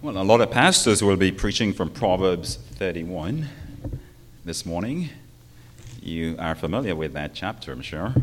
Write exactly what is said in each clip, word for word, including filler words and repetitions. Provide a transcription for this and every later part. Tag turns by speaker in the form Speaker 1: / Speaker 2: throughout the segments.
Speaker 1: Well, a lot of pastors will be preaching from Proverbs thirty-one this morning. You are familiar with that chapter, I'm sure.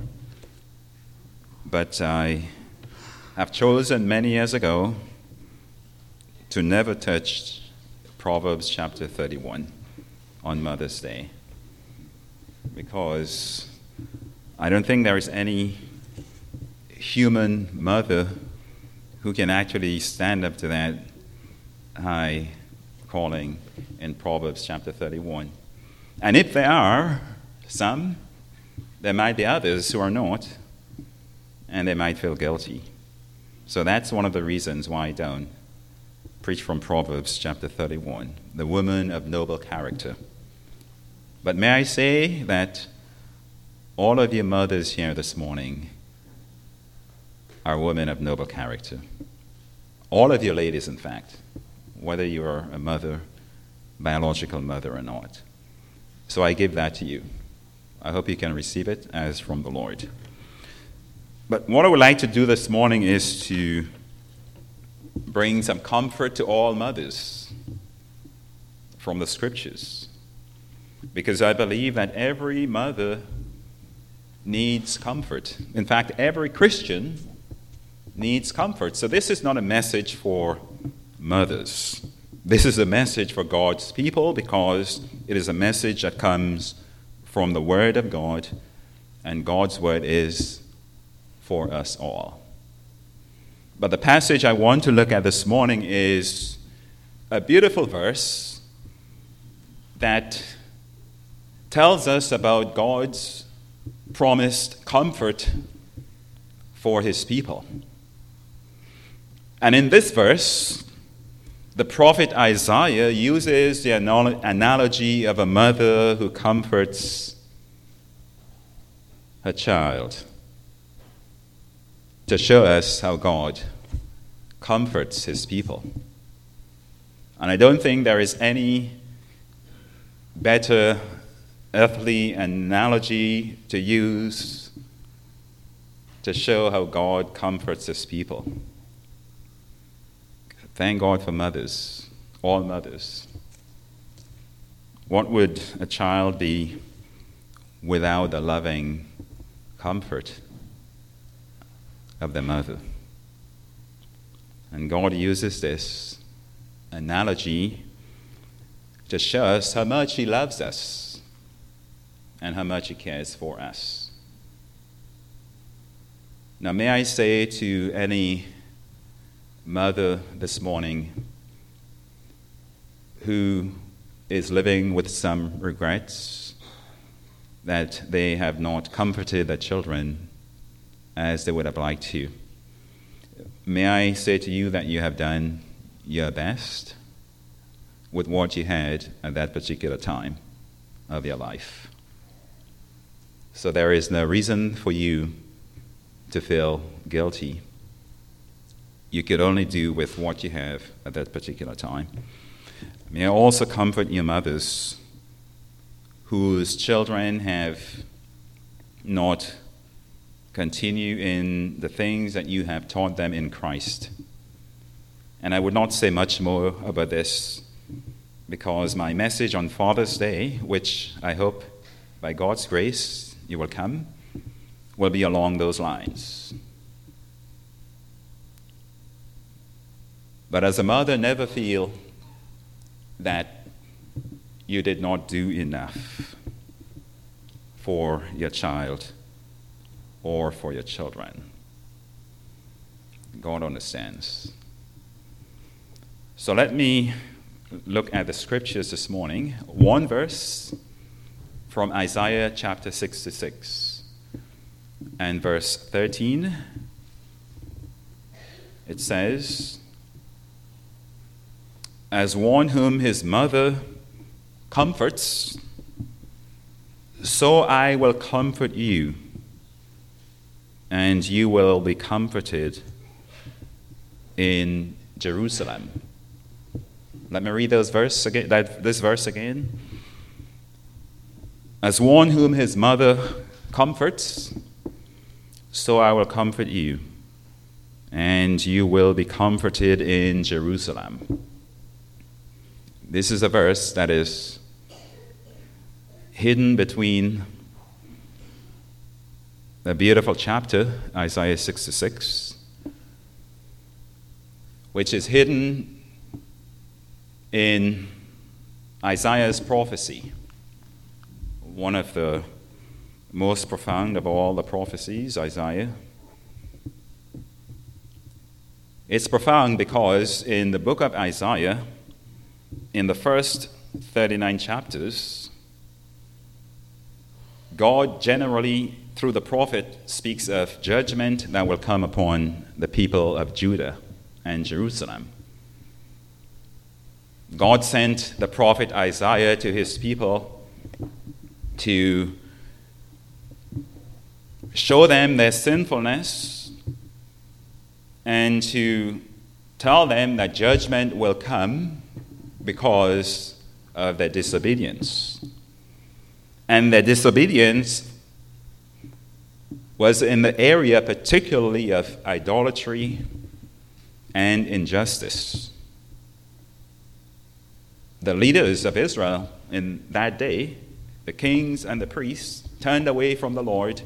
Speaker 1: But I have chosen many years ago to never touch Proverbs chapter thirty-one on Mother's Day, because I don't think there is any human mother who can actually stand up to that high calling in Proverbs chapter thirty-one. And if there are some, there might be others who are not, and they might feel guilty. So that's one of the reasons why I don't preach from Proverbs chapter thirty-one, the woman of noble character. But may I say that all of you mothers here this morning are women of noble character. All of you ladies, in fact, whether you are a mother, biological mother or not. So I give that to you. I hope you can receive it as from the Lord. But what I would like to do this morning is to bring some comfort to all mothers from the Scriptures, because I believe that every mother needs comfort. In fact, every Christian needs comfort. So this is not a message for mothers. This is a message for God's people, because it is a message that comes from the Word of God, and God's Word is for us all. But the passage I want to look at this morning is a beautiful verse that tells us about God's promised comfort for His people. And in this verse, the prophet Isaiah uses the analogy of a mother who comforts her child to show us how God comforts His people. And I don't think there is any better earthly analogy to use to show how God comforts His people. Thank God for mothers, all mothers. What would a child be without the loving comfort of the mother? And God uses this analogy to show us how much He loves us and how much He cares for us. Now, may I say to any mother this morning who is living with some regrets that they have not comforted their children as they would have liked to, may I say to you that you have done your best with what you had at that particular time of your life. So there is no reason for you to feel guilty. You could only do with what you have at that particular time. May I also comfort your mothers whose children have not continued in the things that you have taught them in Christ. And I would not say much more about this, because my message on Father's Day, which I hope by God's grace you will come, will be along those lines. But as a mother, never feel that you did not do enough for your child or for your children. God understands. So let me look at the Scriptures this morning. One verse from Isaiah chapter sixty-six and verse thirteen. It says, "As one whom his mother comforts, so I will comfort you, and you will be comforted in Jerusalem." Let me read those verse again, that, this verse again. "As one whom his mother comforts, so I will comfort you, and you will be comforted in Jerusalem." This is a verse that is hidden between a beautiful chapter, Isaiah sixty-six, which is hidden in Isaiah's prophecy, one of the most profound of all the prophecies, Isaiah. It's profound because in the book of Isaiah, in the first thirty-nine chapters, God generally, through the prophet, speaks of judgment that will come upon the people of Judah and Jerusalem. God sent the prophet Isaiah to his people to show them their sinfulness and to tell them that judgment will come because of their disobedience. And their disobedience was in the area particularly of idolatry and injustice. The leaders of Israel in that day, the kings and the priests, turned away from the Lord,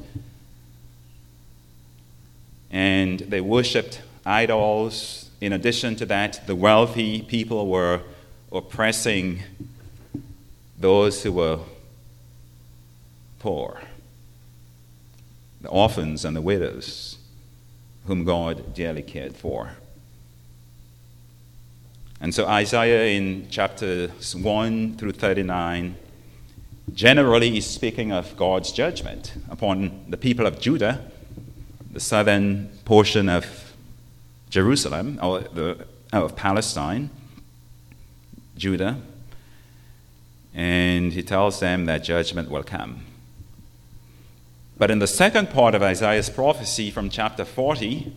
Speaker 1: and they worshipped idols. In addition to that, the wealthy people were oppressing those who were poor, the orphans and the widows, whom God dearly cared for. And so Isaiah in chapters one through thirty-nine generally is speaking of God's judgment upon the people of Judah, the southern portion of Jerusalem, or the, of Palestine, Judah, and he tells them that judgment will come. But in the second part of Isaiah's prophecy from chapter forty,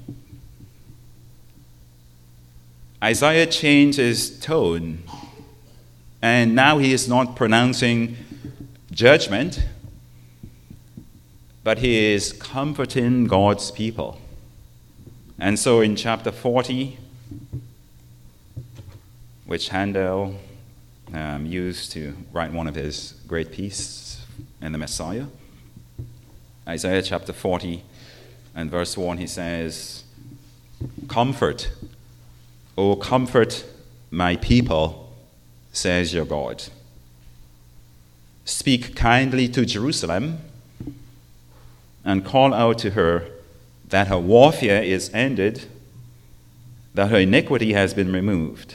Speaker 1: Isaiah changed his tone, and now he is not pronouncing judgment, but he is comforting God's people. And so in chapter forty, which Handel um, used to write one of his great pieces in the Messiah, Isaiah chapter forty and verse one, he says, "Comfort, O comfort my people, says your God. Speak kindly to Jerusalem and call out to her that her warfare is ended, that her iniquity has been removed."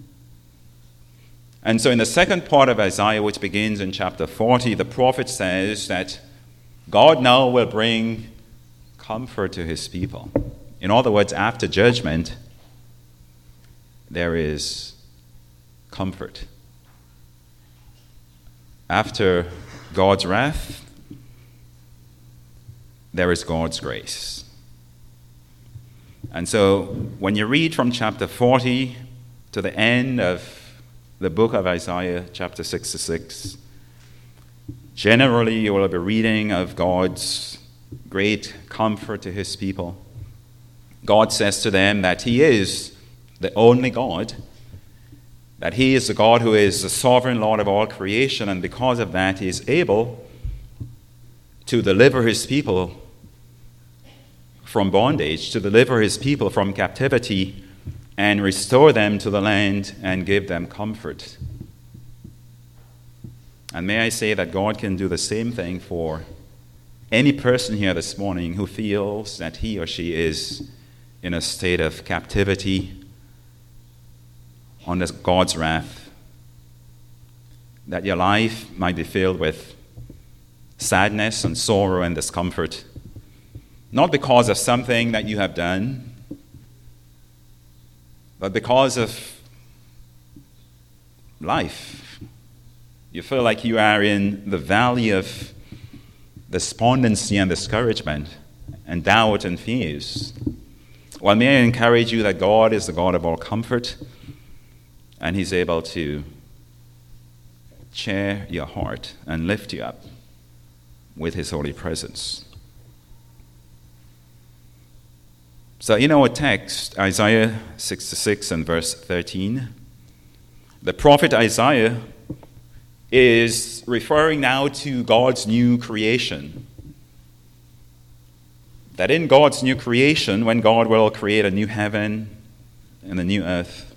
Speaker 1: And so in the second part of Isaiah, which begins in chapter forty, the prophet says that God now will bring comfort to his people. In other words, after judgment, there is comfort. After God's wrath, there is God's grace. And so when you read from chapter forty to the end of the book of Isaiah, chapter sixty-six, generally you will be reading of God's great comfort to his people. God says to them that he is the only God, that he is the God who is the sovereign Lord of all creation, and because of that he is able to deliver his people from bondage, to deliver his people from captivity, and restore them to the land and give them comfort. And may I say that God can do the same thing for any person here this morning who feels that he or she is in a state of captivity under God's wrath, that your life might be filled with sadness and sorrow and discomfort, not because of something that you have done, but because of life. You feel like you are in the valley of despondency and discouragement and doubt and fears. Well, may I encourage you that God is the God of all comfort, and he's able to cheer your heart and lift you up with his holy presence. So in our text, Isaiah sixty-six and verse thirteen, The prophet Isaiah is referring now to God's new creation. That in God's new creation, when God will create a new heaven and a new earth,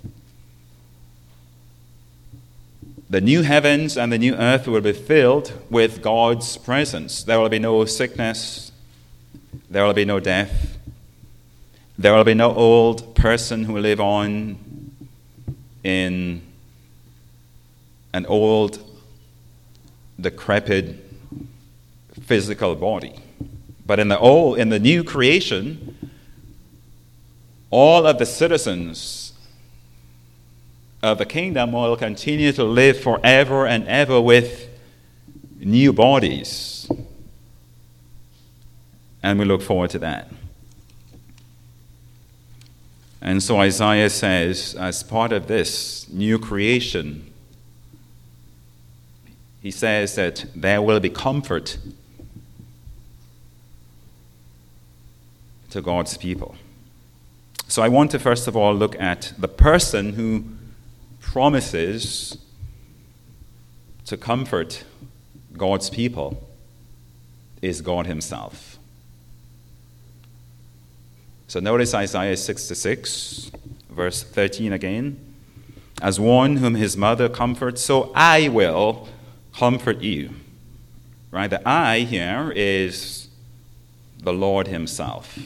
Speaker 1: the new heavens and the new earth will be filled with God's presence. There will be no sickness. There will be no death. There will be no old person who will live on in an old, decrepit physical body. But in the old, in the new creation, all of the citizens of the kingdom will continue to live forever and ever with new bodies. And we look forward to that. And so Isaiah says, as part of this new creation, he says that there will be comfort to God's people. So I want to first of all look at the person who promises to comfort God's people is God himself. So notice Isaiah sixty-six, verse thirteen again. As one whom his mother comforts, so I will comfort you. Right? The I here is the Lord himself.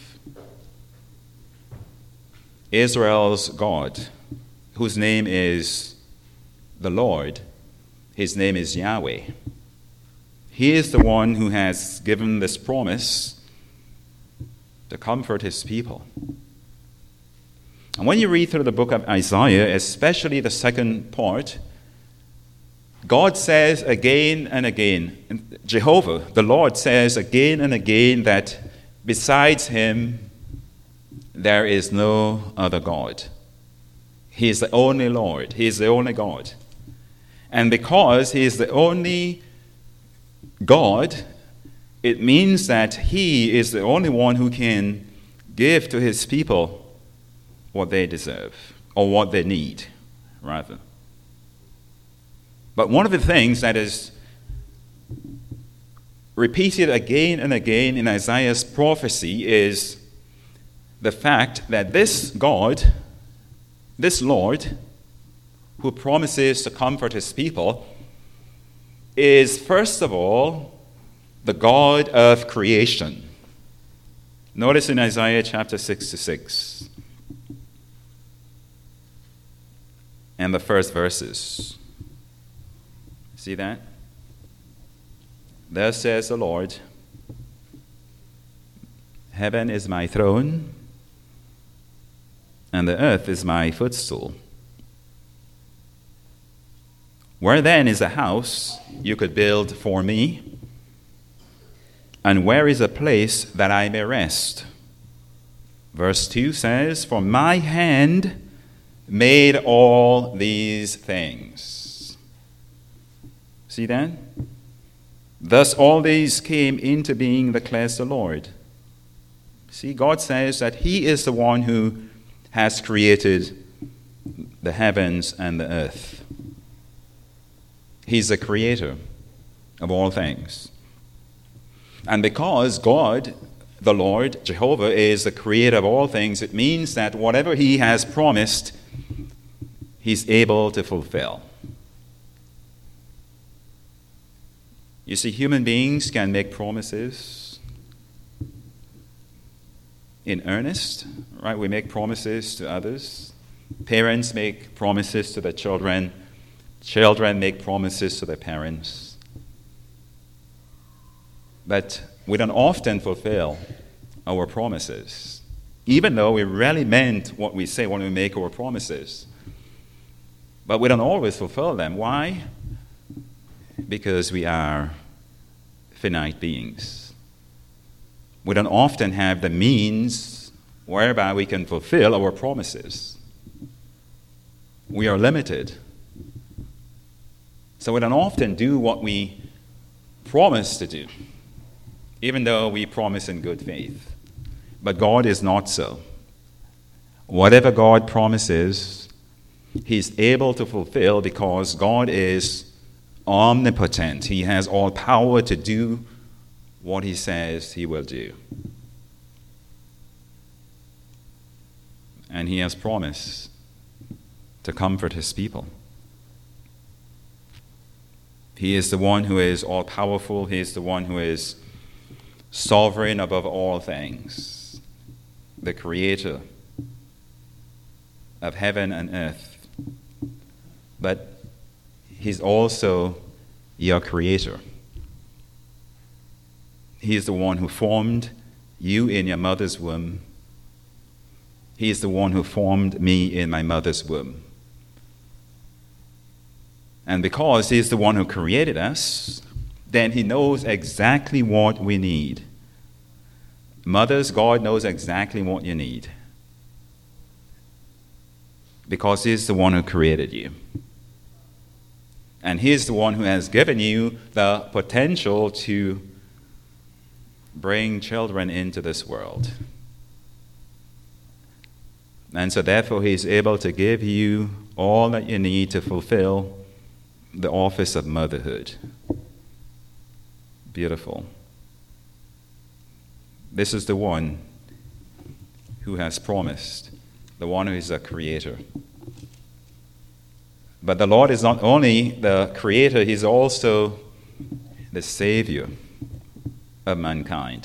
Speaker 1: Israel's God, whose name is the Lord, his name is Yahweh. He is the one who has given this promise to comfort his people. And when you read through the book of Isaiah, especially the second part, God says again and again, Jehovah, the Lord says again and again that besides him, there is no other God. He is the only Lord. He is the only God. And because he is the only God, it means that he is the only one who can give to his people what they deserve, or what they need, rather. But one of the things that is repeated again and again in Isaiah's prophecy is the fact that this God, this Lord, who promises to comfort his people, is first of all the God of creation. Notice in Isaiah chapter sixty-six and the first verses. See that? Thus says the Lord, heaven is my throne, and the earth is my footstool. Where then is a house you could build for me? And where is a place that I may rest? Verse two says, for my hand made all these things. See that? Thus all these came into being, declares the Lord. See, God says that he is the one who has created the heavens and the earth. He's the creator of all things. And because God, the Lord, Jehovah, is the creator of all things, it means that whatever he has promised, he's able to fulfill. You see, human beings can make promises in earnest, right? We make promises to others. Parents make promises to their children. Children make promises to their parents. But we don't often fulfill our promises, even though we really meant what we say when we make our promises. But we don't always fulfill them. Why? Because we are finite beings. We don't often have the means whereby we can fulfill our promises. We are limited. So we don't often do what we promise to do, even though we promise in good faith. But God is not so. Whatever God promises, He's able to fulfill because God is omnipotent. He has all power to do what he says he will do. And he has promised to comfort his people. He is the one who is all-powerful. He is the one who is sovereign above all things, the creator of heaven and earth. But he's also your creator. He is the one who formed you in your mother's womb. He is the one who formed me in my mother's womb. And because he is the one who created us, then he knows exactly what we need. Mothers, God knows exactly what you need. Because he is the one who created you. And he is the one who has given you the potential to bring children into this world. And so therefore he is able to give you all that you need to fulfill the office of motherhood. Beautiful. This is the one who has promised, the one who is a creator. But the Lord is not only the creator, he's also the savior of mankind.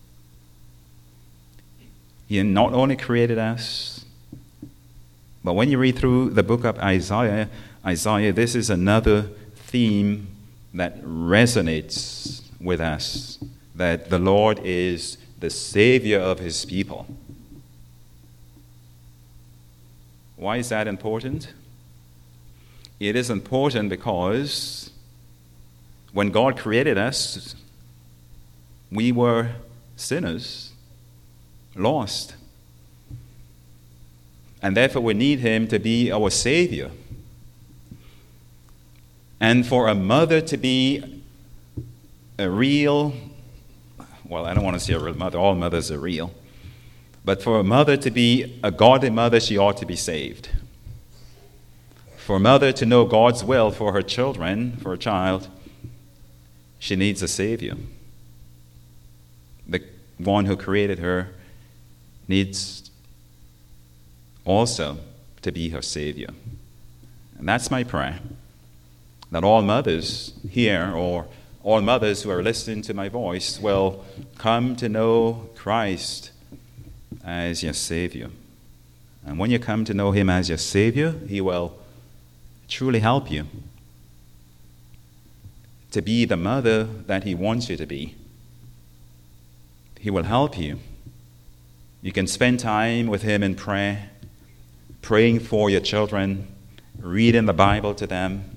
Speaker 1: He not only created us, but when you read through the book of Isaiah, Isaiah, this is another theme that resonates with us, that the Lord is the savior of his people. Why is that important? It is important because when God created us, we were sinners, lost. And therefore we need him to be our savior. And for a mother to be a real, well, I don't want to say a real mother, all mothers are real. But for a mother to be a godly mother, she ought to be saved. For a mother to know God's will for her children, for a child, she needs a savior. The one who created her needs also to be her savior. And that's my prayer, that all mothers here, or all mothers who are listening to my voice, will come to know Christ as your Savior. And when you come to know him as your Savior, he will truly help you to be the mother that he wants you to be. He will help you. You can spend time with him in prayer, praying for your children, reading the Bible to them.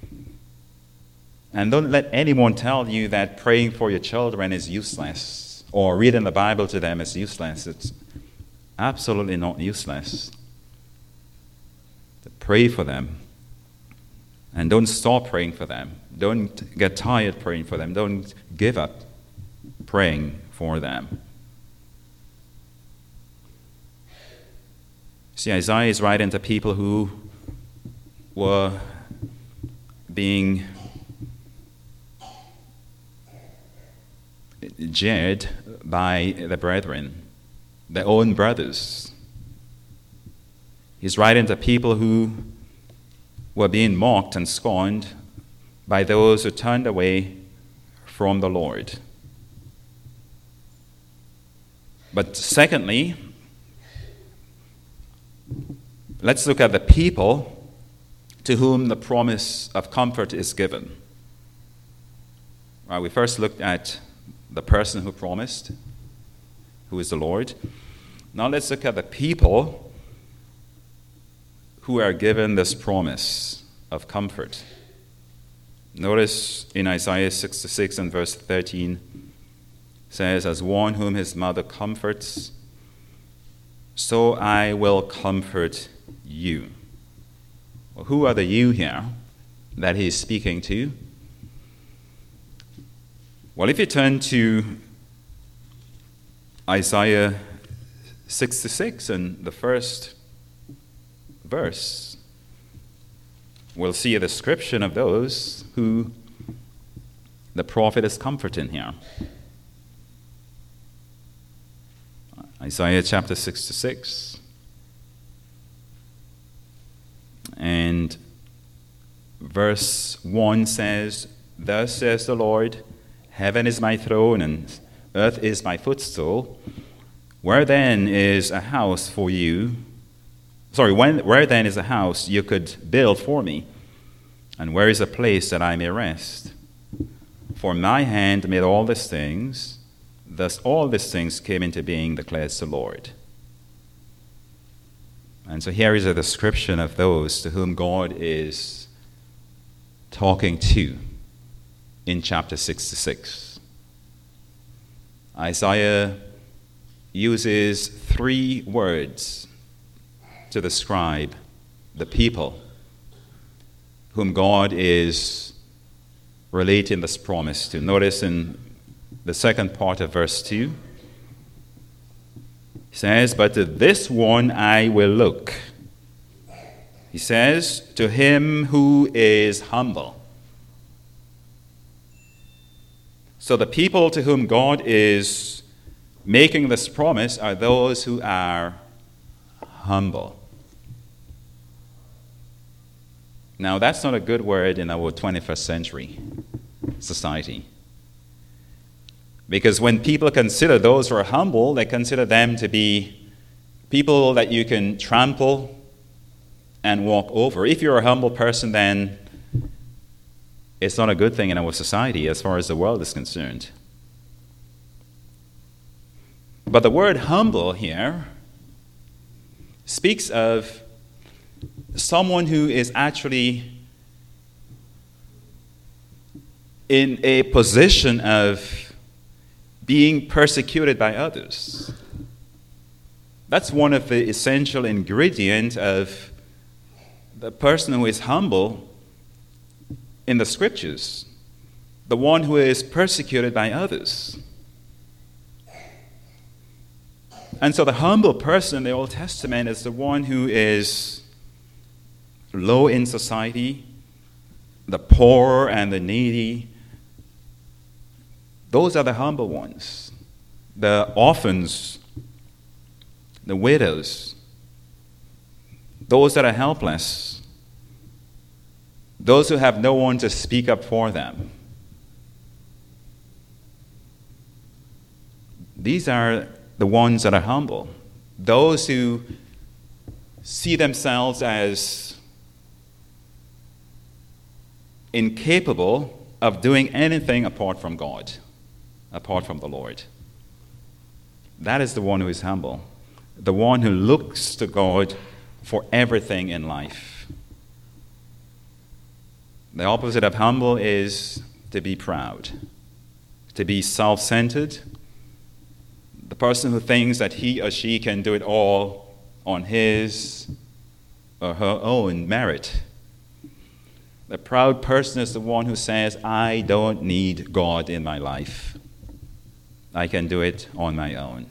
Speaker 1: And don't let anyone tell you that praying for your children is useless or reading the Bible to them is useless. It's absolutely not useless. To pray for them. And don't stop praying for them. Don't get tired praying for them. Don't give up praying for them. See, Isaiah is writing to people who were being jeered by the brethren, their own brothers. He's writing to people who were being mocked and scorned by those who turned away from the Lord. But secondly, let's look at the people to whom the promise of comfort is given. Right, we first looked at the person who promised, who is the Lord. Now let's look at the people who are given this promise of comfort. Notice in Isaiah sixty-six and verse thirteen, says, "As one whom his mother comforts, so I will comfort you." Well, who are the you here that he's speaking to? Well, if you turn to Isaiah sixty-six and the first verse, we'll see a description of those who the prophet is comforting here. Isaiah chapter sixty-six. And verse one says, "Thus says the Lord, heaven is my throne and earth is my footstool. Where then is a house for you? Sorry, when, where then is a house you could build for me? And where is a place that I may rest? For my hand made all these things, thus all these things came into being, declares the Lord." And so here is a description of those to whom God is talking to in chapter sixty-six. Isaiah uses three words to describe the people whom God is relating this promise to. Notice in the second part of verse two, he says, "But to this one I will look." He says, "To him who is humble." So the people to whom God is making this promise are those who are humble. Now, that's not a good word in our twenty-first century society. Because when people consider those who are humble, they consider them to be people that you can trample and walk over. If you're a humble person, then it's not a good thing in our society as far as the world is concerned. But the word humble here speaks of someone who is actually in a position of being persecuted by others. That's one of the essential ingredients of the person who is humble in the scriptures, the one who is persecuted by others. And so the humble person in the Old Testament is the one who is low in society, the poor and the needy. Those are the humble ones. The orphans, the widows, those that are helpless, those who have no one to speak up for them. These are the ones that are humble. Those who see themselves as incapable of doing anything apart from God, apart from the Lord. That is the one who is humble, the one who looks to God for everything in life. The opposite of humble is to be proud, to be self-centered, the person who thinks that he or she can do it all on his or her own merit. The proud person is the one who says, "I don't need God in my life. I can do it on my own."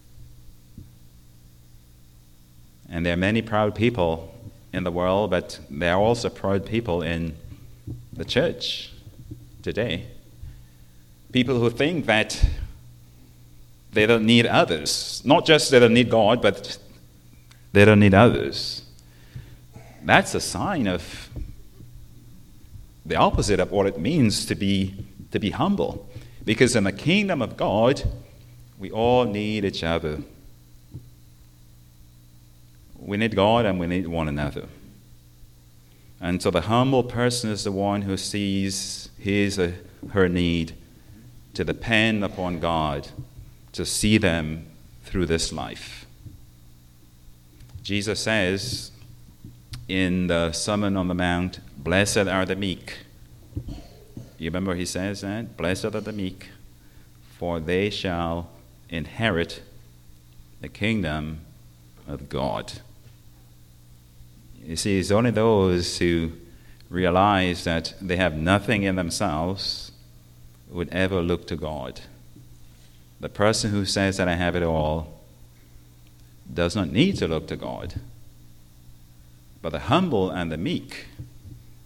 Speaker 1: And there are many proud people in the world, but there are also proud people in the church today. People who think that they don't need others. Not just they don't need God, but they don't need others. That's a sign of the opposite of what it means to be to be humble. Because in the kingdom of God, we all need each other. We need God and we need one another. And so the humble person is the one who sees his or her need to depend upon God, to see them through this life. Jesus says in the Sermon on the Mount, "Blessed are the meek." You remember he says that? "Blessed are the meek, for they shall inherit the kingdom of God." You see, it's only those who realize that they have nothing in themselves who would ever look to God. The person who says that I have it all does not need to look to God. But the humble and the meek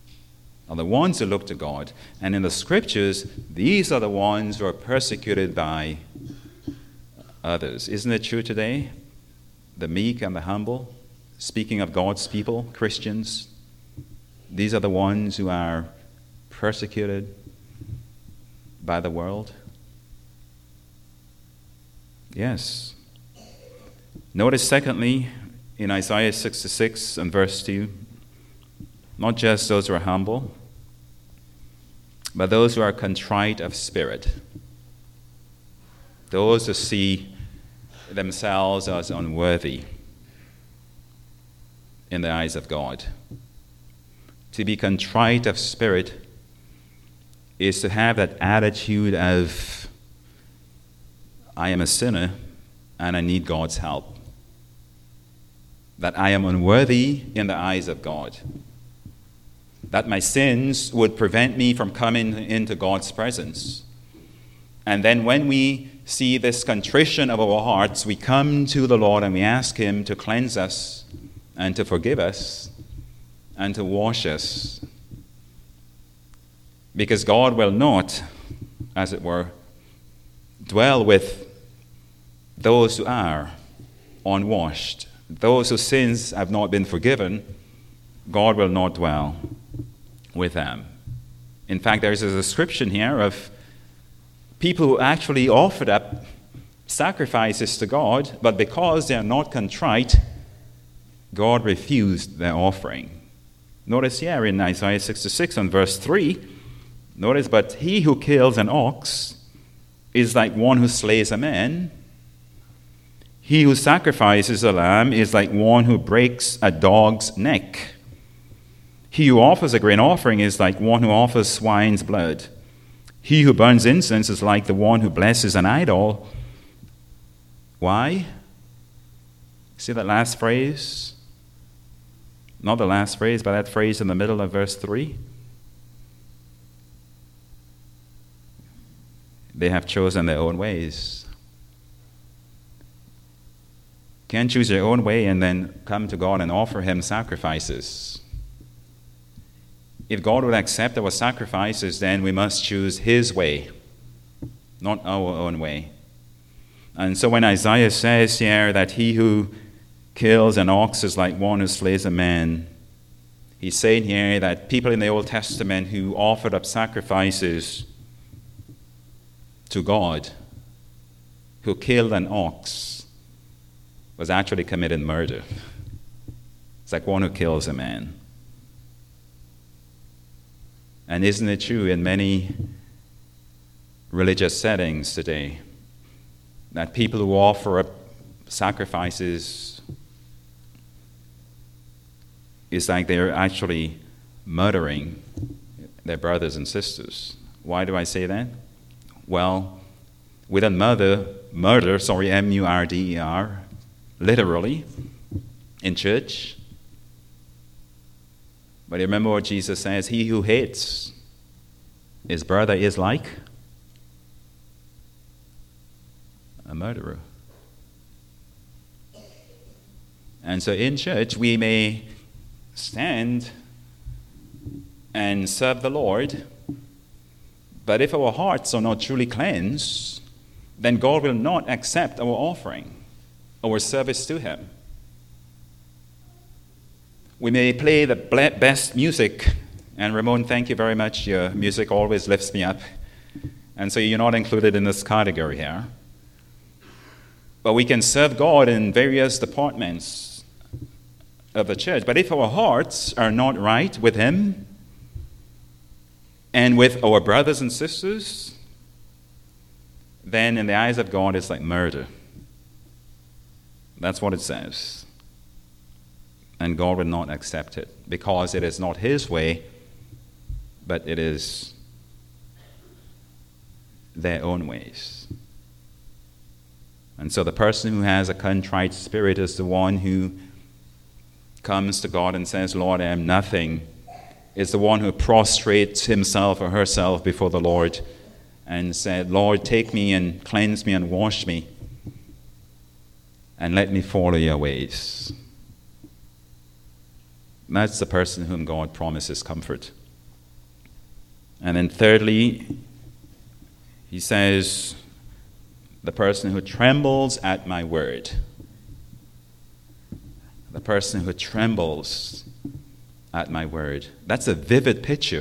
Speaker 1: are the ones who look to God. And in the scriptures, these are the ones who are persecuted by others. Isn't it true today? The meek and the humble, speaking of God's people, Christians, these are the ones who are persecuted by the world. Yes. Notice, secondly, in Isaiah sixty-six and verse two, not just those who are humble, but those who are contrite of spirit, those who see themselves as unworthy in the eyes of God. To be contrite of spirit is to have that attitude of, I am a sinner and I need God's help. That I am unworthy in the eyes of God. That my sins would prevent me from coming into God's presence. And then when we see this contrition of our hearts, we come to the Lord and we ask Him to cleanse us and to forgive us and to wash us. Because God will not, as it were, dwell with those who are unwashed. Those whose sins have not been forgiven, God will not dwell with them. In fact, there's a description here of people who actually offered up sacrifices to God, but because they are not contrite, God refused their offering. Notice here in Isaiah sixty-six and verse three, notice, but he who kills an ox is like one who slays a man. He who sacrifices a lamb is like one who breaks a dog's neck. He who offers a grain offering is like one who offers swine's blood. He who burns incense is like the one who blesses an idol. Why? See that last phrase? Not the last phrase, but that phrase in the middle of verse three. They have chosen their own ways. Can't choose your own way and then come to God and offer Him sacrifices. If God would accept our sacrifices, then we must choose His way, not our own way. And so when Isaiah says here that he who kills an ox is like one who slays a man, he's saying here that people in the Old Testament who offered up sacrifices to God, who killed an ox, was actually committing murder. It's like one who kills a man. And isn't it true in many religious settings today that people who offer up sacrifices is like they're actually murdering their brothers and sisters? Why do I say that? Well, we don't murder, murder, sorry, M U R D E R, literally, in church. But remember what Jesus says, he who hates his brother is like a murderer. And so in church we may stand and serve the Lord, but if our hearts are not truly cleansed, then God will not accept our offering, our service to Him. We may play the best music, and Ramon, thank you very much. Your music always lifts me up. And so you're not included in this category here. But we can serve God in various departments of the church. But if our hearts are not right with Him and with our brothers and sisters, then in the eyes of God it's like murder. That's what it says. And God will not accept it because it is not His way, but it is their own ways. And so the person who has a contrite spirit is the one who comes to God and says, Lord, I am nothing. Is the one who prostrates himself or herself before the Lord and said, Lord, take me and cleanse me and wash me and let me follow your ways. That's the person whom God promises comfort. And then thirdly, he says, the person who trembles at my word. The person who trembles at my word. That's a vivid picture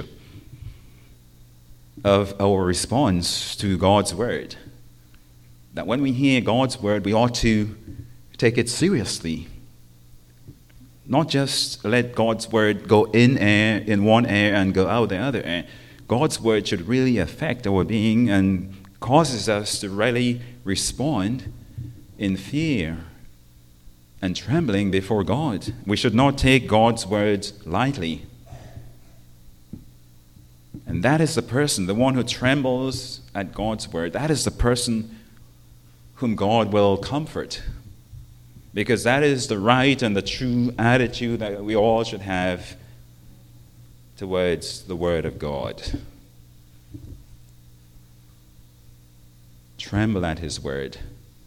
Speaker 1: of our response to God's word. That when we hear God's word, we ought to take it seriously. Not just let God's word go in air, in one ear and go out the other ear. God's word should really affect our being and causes us to really respond in fear and trembling before God. We should not take God's word lightly. And that is the person, the one who trembles at God's word. That is the person whom God will comfort. Because that is the right and the true attitude that we all should have towards the word of God. Tremble at his word.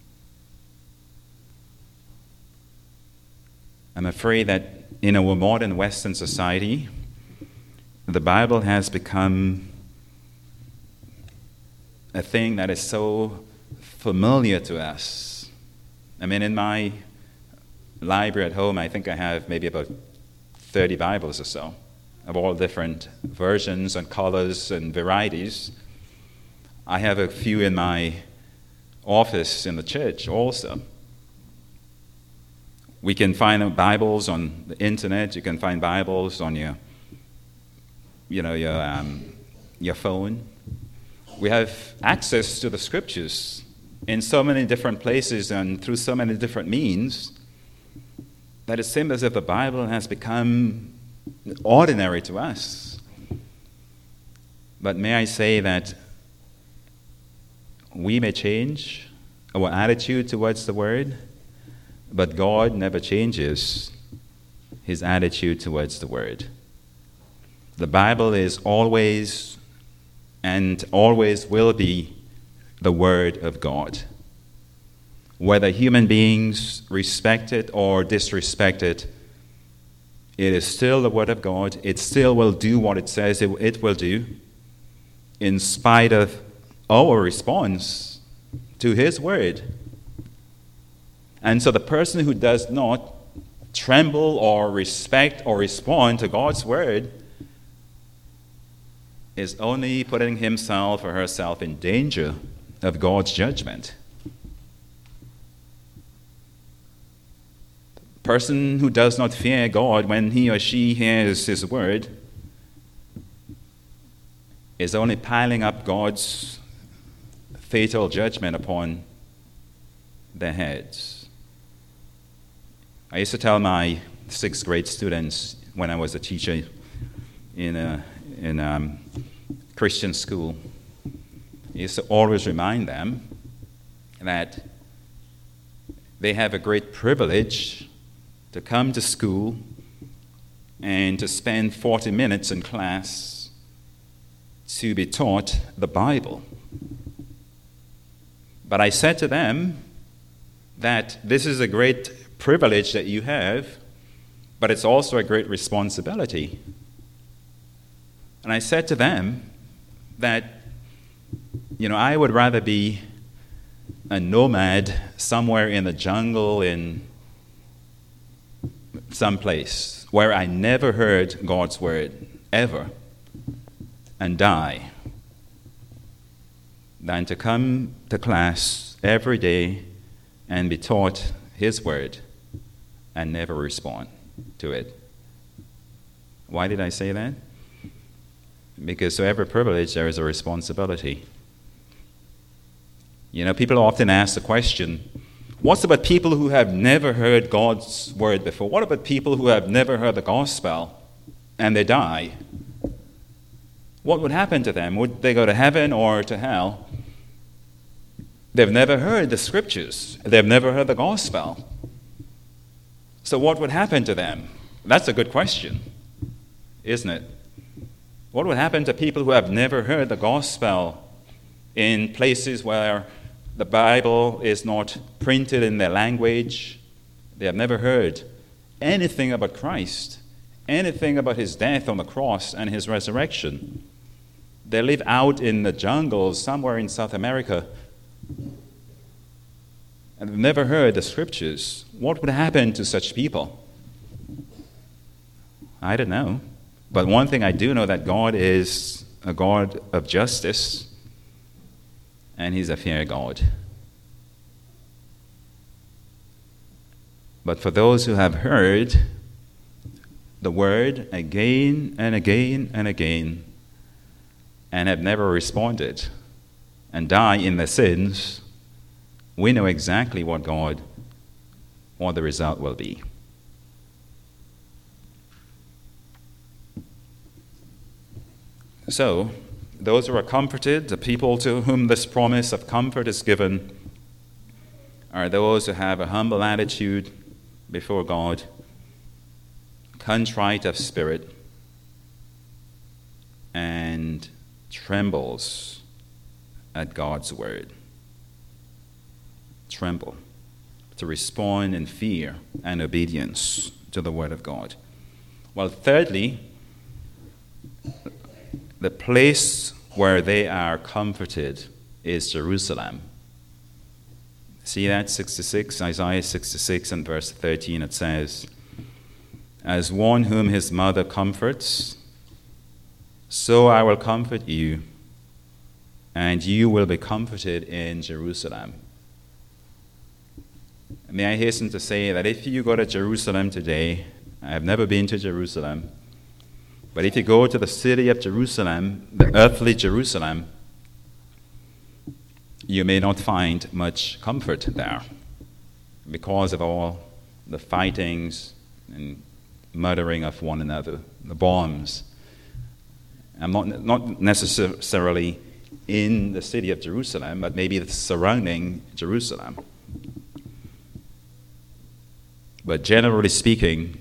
Speaker 1: I'm afraid that in our modern Western society, the Bible has become a thing that is so familiar to us. I mean, in my library at home, I think I have maybe about thirty Bibles or so, of all different versions and colors and varieties. I have a few in my office in the church also. We can find Bibles on the internet. You can find Bibles on your, you know, your um, your phone. We have access to the Scriptures in so many different places and through so many different means that it seems as if the Bible has become ordinary to us. But may I say that we may change our attitude towards the Word, but God never changes his attitude towards the Word. The Bible is always and always will be the Word of God. Whether human beings respect it or disrespect it, it is still the Word of God. It still will do what it says it, it will do, in spite of our response to his word. And so the person who does not tremble or respect or respond to God's word is only putting himself or herself in danger of God's judgment. The person who does not fear God when he or she hears his word is only piling up God's fatal judgment upon their heads. I used to tell my sixth grade students when I was a teacher in a in a Christian school, I used to always remind them that they have a great privilege to come to school and to spend forty minutes in class to be taught the Bible. But I said to them that this is a great privilege that you have, but it's also a great responsibility. And I said to them that, you know, I would rather be a nomad somewhere in the jungle in some place where I never heard God's word, ever, and die, than to come to class every day and be taught his word and never respond to it. Why did I say that? Because to every privilege there is a responsibility. You know, people often ask the question, what's about people who have never heard God's word before? What about people who have never heard the gospel and they die? What would happen to them? Would they go to heaven or to hell? They've never heard the scriptures. They've never heard the gospel. So what would happen to them? That's a good question, isn't it? What would happen to people who have never heard the gospel in places where the Bible is not printed in their language? They have never heard anything about Christ, anything about his death on the cross and his resurrection. They live out in the jungles somewhere in South America. And they've never heard the scriptures. What would happen to such people? I don't know. But one thing I do know, that God is a God of justice, and he's a fair God. But for those who have heard the word again and again and again and have never responded and die in their sins, we know exactly what God, what the result will be. So, those who are comforted, the people to whom this promise of comfort is given, are those who have a humble attitude before God, contrite of spirit, and trembles at God's word. Tremble, to respond in fear and obedience to the word of God. Well, thirdly, the place where they are comforted is Jerusalem. See that, sixty-six, Isaiah sixty-six and verse thirteen, it says, "As one whom his mother comforts, so I will comfort you, and you will be comforted in Jerusalem." May I hasten to say that if you go to Jerusalem today, I have never been to Jerusalem, but if you go to the city of Jerusalem, the earthly Jerusalem, you may not find much comfort there because of all the fightings and murdering of one another, the bombs. I'm not, not necessarily in the city of Jerusalem, but maybe the surrounding Jerusalem. But generally speaking,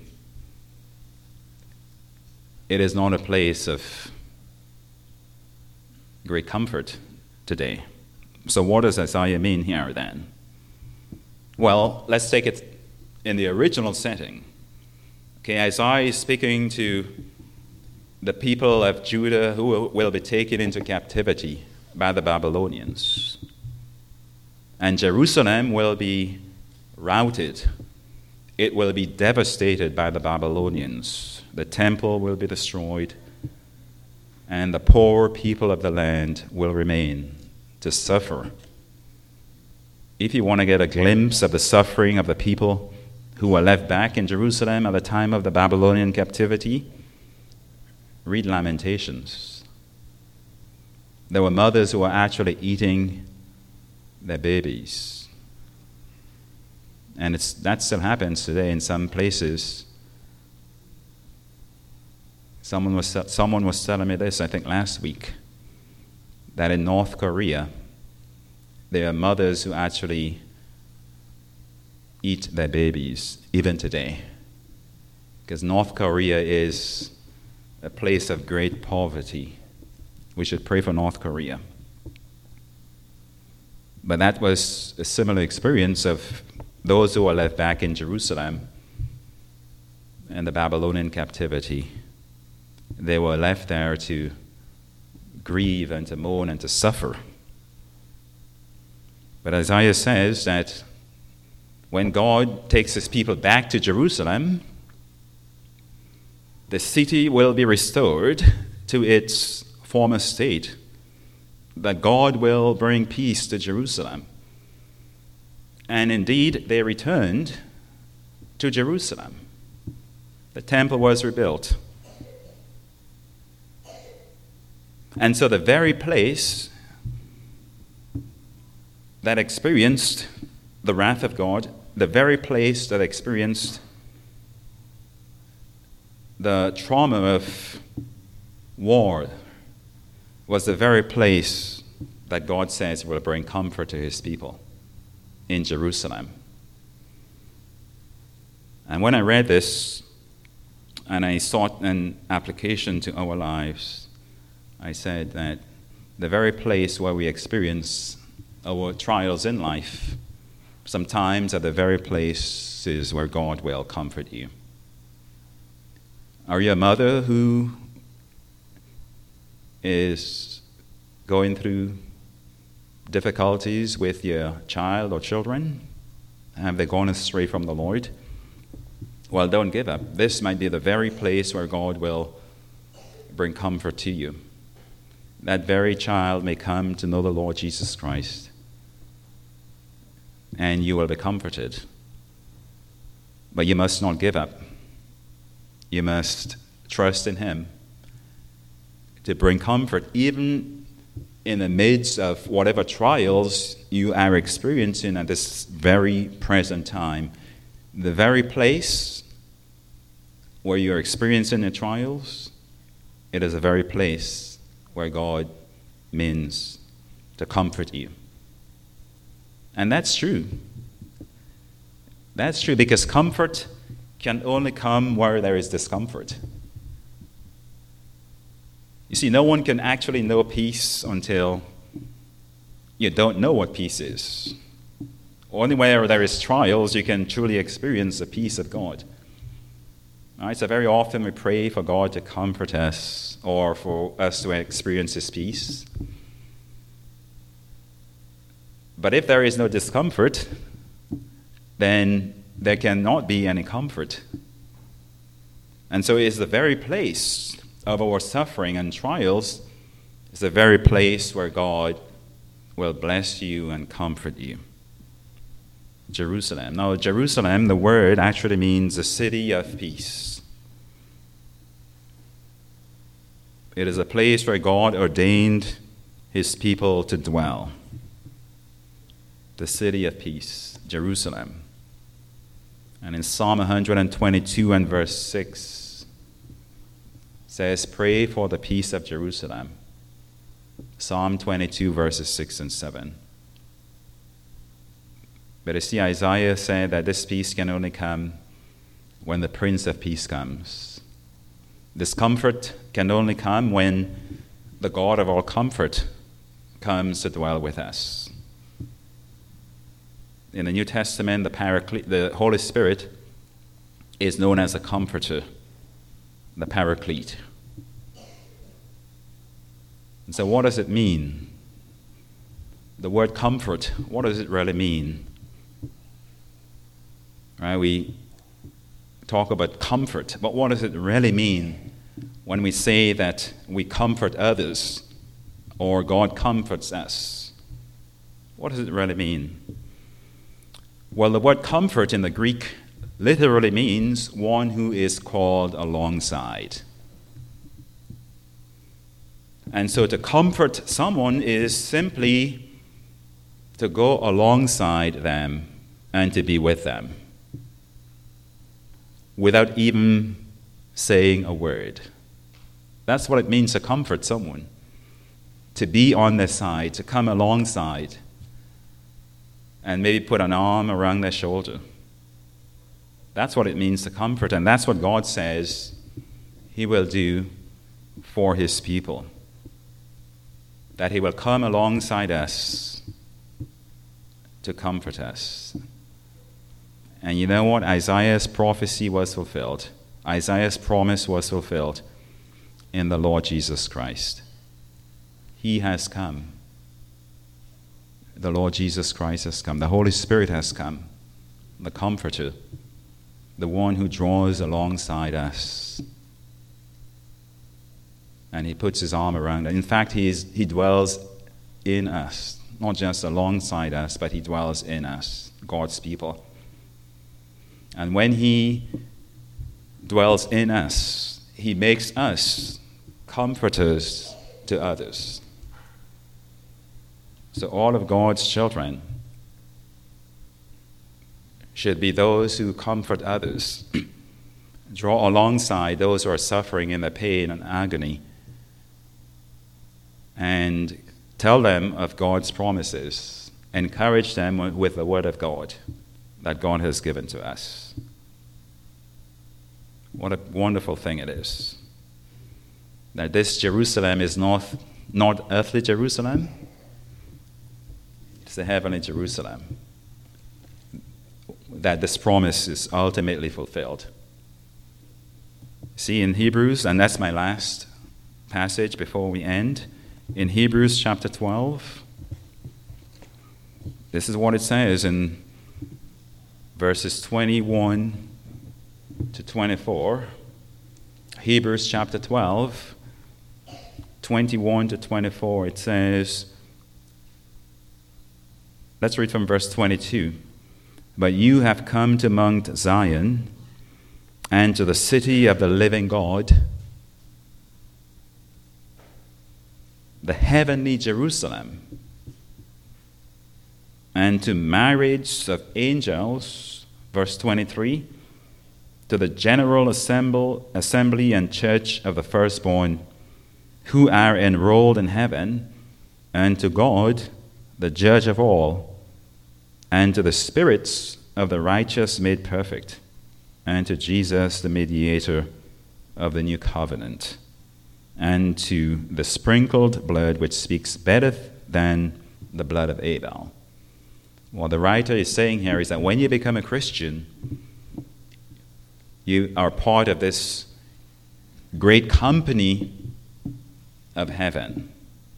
Speaker 1: it is not a place of great comfort today. So what does Isaiah mean here then? Well, let's take it in the original setting. Okay, Isaiah is speaking to the people of Judah who will be taken into captivity by the Babylonians. And Jerusalem will be routed. It will be devastated by the Babylonians. The temple will be destroyed, and the poor people of the land will remain to suffer. If you want to get a glimpse of the suffering of the people who were left back in Jerusalem at the time of the Babylonian captivity, read Lamentations. There were mothers who were actually eating their babies. And it's, that still happens today in some places. Someone was, someone was telling me this, I think last week, that in North Korea, there are mothers who actually eat their babies, even today. Because North Korea is a place of great poverty. We should pray for North Korea. But that was a similar experience of those who were left back in Jerusalem and the Babylonian captivity. They were left there to grieve and to mourn and to suffer. But Isaiah says that when God takes his people back to Jerusalem, the city will be restored to its former state, that God will bring peace to Jerusalem. And indeed, they returned to Jerusalem. The temple was rebuilt. And so the very place that experienced the wrath of God, the very place that experienced the trauma of war, was the very place that God says will bring comfort to his people, in Jerusalem. And when I read this and I sought an application to our lives, I said that the very place where we experience our trials in life sometimes are the very places where God will comfort you. Are you a mother who is going through difficulties with your child or children? Have they gone astray from the Lord? Well, don't give up. This might be the very place where God will bring comfort to you. That very child may come to know the Lord Jesus Christ, and you will be comforted. But you must not give up. You must trust in Him to bring comfort, even in the midst of whatever trials you are experiencing at this very present time. The very place where you're experiencing the trials, it is the very place where God means to comfort you. And that's true. That's true because comfort can only come where there is discomfort. You see, no one can actually know peace until you don't know what peace is. Only where there is trials you can truly experience the peace of God. All right, so very often we pray for God to comfort us or for us to experience His peace. But if there is no discomfort, then there cannot be any comfort. And so it is the very place of our suffering and trials, is the very place where God will bless you and comfort you. Jerusalem. Now, Jerusalem, the word actually means the city of peace. It is a place where God ordained His people to dwell. The city of peace, Jerusalem. And in Psalm one twenty-two and verse six, says, pray for the peace of Jerusalem. Psalm twenty-two, verses six and seven. But you see, Isaiah said that this peace can only come when the Prince of Peace comes. This comfort can only come when the God of all comfort comes to dwell with us. In the New Testament, the Paraclete, the Holy Spirit is known as a comforter, the Paraclete. And so what does it mean? The word comfort, what does it really mean? Right, we talk about comfort, but what does it really mean when we say that we comfort others or God comforts us? What does it really mean? Well, the word comfort in the Greek literally means one who is called alongside. And so to comfort someone is simply to go alongside them and to be with them without even saying a word. That's what it means to comfort someone. To be on their side, to come alongside, and maybe put an arm around their shoulder. That's what it means to comfort, and that's what God says He will do for His people. That He will come alongside us to comfort us. And you know what? Isaiah's prophecy was fulfilled. Isaiah's promise was fulfilled in the Lord Jesus Christ. He has come. The Lord Jesus Christ has come. The Holy Spirit has come. The Comforter. The one who draws alongside us. And He puts His arm around us. In fact, he, is, he dwells in us. Not just alongside us, but He dwells in us, God's people. And when He dwells in us, He makes us comforters to others. So all of God's children should be those who comfort others, draw alongside those who are suffering in the pain and agony, and tell them of God's promises, encourage them with the word of God that God has given to us. What a wonderful thing it is that this Jerusalem is not, not earthly Jerusalem, it's the heavenly Jerusalem, that this promise is ultimately fulfilled. See, in Hebrews, and that's my last passage before we end. In Hebrews chapter twelve, this is what it says in verses twenty-one to twenty-four. Hebrews chapter twelve, twenty-one to twenty-four, it says, let's read from verse twenty-two. But you have come to Mount Zion and to the city of the living God, the heavenly Jerusalem, and to marriage of angels, verse twenty-three, to the general assemble, assembly and church of the firstborn who are enrolled in heaven, and to God, the judge of all, and to the spirits of the righteous made perfect, and to Jesus, the mediator of the new covenant, and to the sprinkled blood which speaks better than the blood of Abel. What the writer is saying here is that when you become a Christian, you are part of this great company of heaven.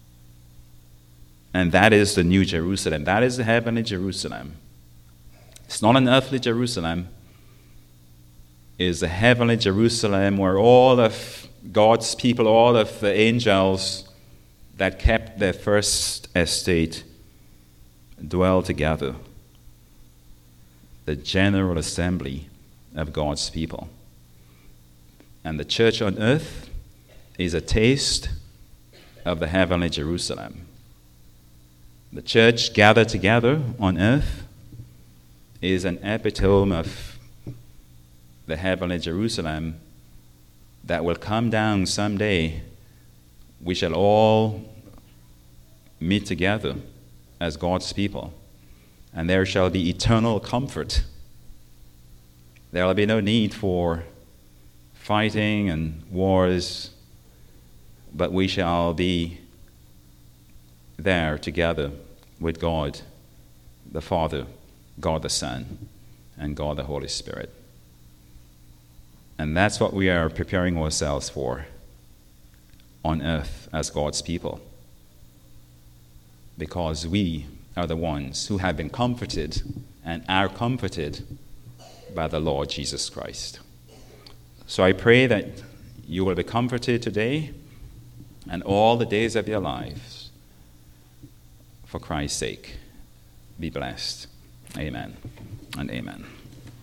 Speaker 1: And that is the New Jerusalem. That is the heavenly Jerusalem. It's not an earthly Jerusalem. It is the heavenly Jerusalem where all of God's people, all of the angels that kept their first estate dwell together. The general assembly of God's people. And the church on earth is a taste of the heavenly Jerusalem. The church gathered together on earth is an epitome of the heavenly Jerusalem that will come down someday. We shall all meet together as God's people, and there shall be eternal comfort. There will be no need for fighting and wars, but we shall be there together with God the Father, God the Son, and God the Holy Spirit. And that's what we are preparing ourselves for on earth as God's people, because we are the ones who have been comforted and are comforted by the Lord Jesus Christ. So I pray that you will be comforted today and all the days of your lives for Christ's sake. Be blessed. Amen and amen.